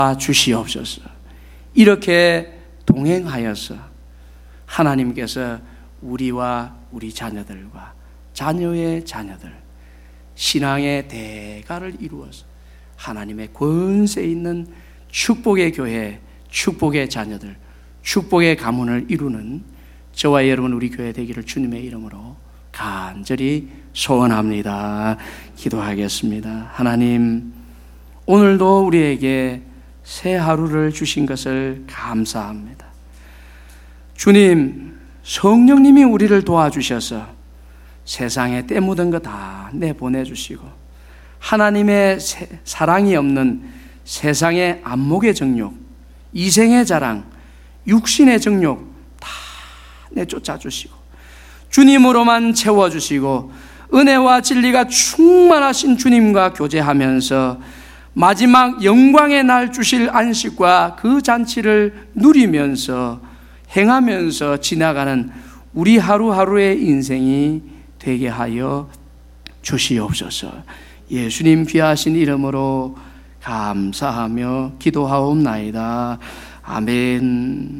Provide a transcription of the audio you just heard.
주시옵소서. 이렇게 동행하여서 하나님께서 우리와 우리 자녀들과 자녀의 자녀들, 신앙의 대가를 이루어서 하나님의 권세 있는 축복의 교회, 축복의 자녀들, 축복의 가문을 이루는 저와 여러분 우리 교회 되기를 주님의 이름으로 간절히 소원합니다. 기도하겠습니다. 하나님, 오늘도 우리에게 새 하루를 주신 것을 감사합니다. 주님, 성령님이 우리를 도와주셔서 세상에 때 묻은 거 다 내보내주시고 하나님의 사랑이 없는 세상의 안목의 정욕, 이생의 자랑, 육신의 정욕 다 내쫓아주시고 주님으로만 채워주시고 은혜와 진리가 충만하신 주님과 교제하면서 마지막 영광의 날 주실 안식과 그 잔치를 누리면서 행하면서 지나가는 우리 하루하루의 인생이 되게 하여 주시옵소서. 예수님 귀하신 이름으로 감사하며 기도하옵나이다. 아멘.